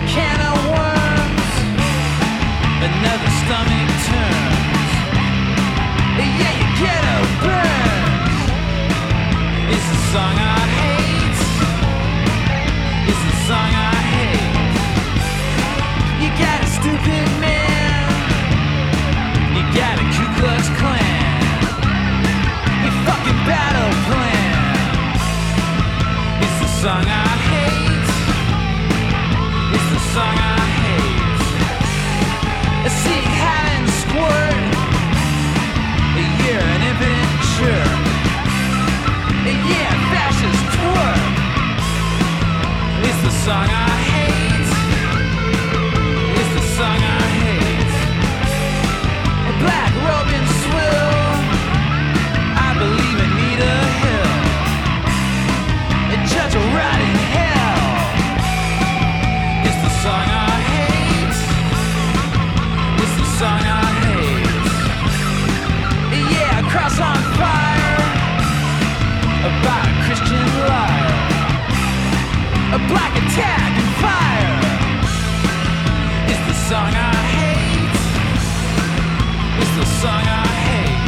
can of worms, another stomach turns. Yeah, you get a burn. It's the song I hate. It's the song I hate. You got a stupid man. You got a Ku Klux Klan. Your fucking battle plan. It's the song I hate. It's the song I hate. I see hat and squirt. You're an impotent jerk. Yeah, fascist twerk. It's the song I hate. It's the song I hate. A black Robin swill. I believe in Nita Hill. A judge will rot in hell. It's the song I hate. It's the song I hate. Yeah, a cross on fire. About a Christian liar. A black attack and fire. It's the song I hate. It's the song I hate.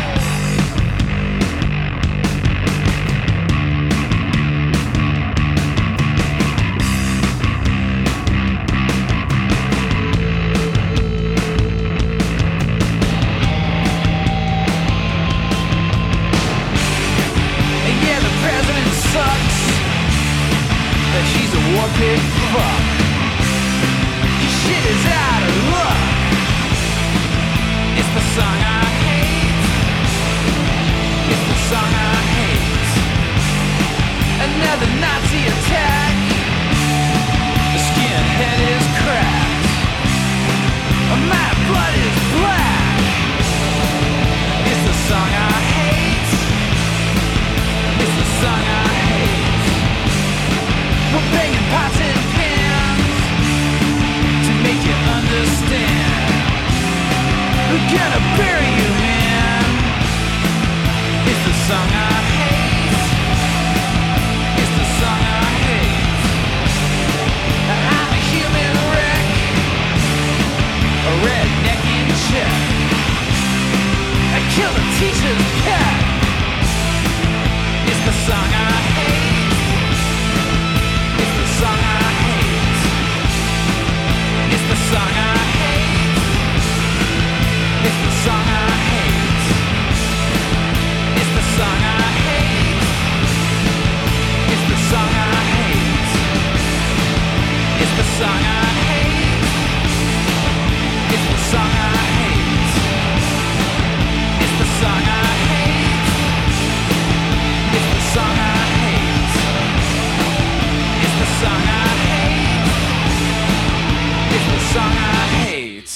Yeah, the president sucks. But she's a war pig fuck. Your shit is out of luck. It's the song I hate. It's the song I hate. Another Nazi attack. The skinhead is cracked. My blood is black. It's the song I hate. It's the song I hate. We're banging pots and pans to make you understand. We're gonna bury you, man. It's the song I hate. It's the song I hate. I'm a human wreck, a redneck in check. I killed a teacher's pet. It's the song I hate. It's the song I hate. It's the song I hate. It's the song I hate. It's the song I hate. It's the song I hate. It's the song I hate.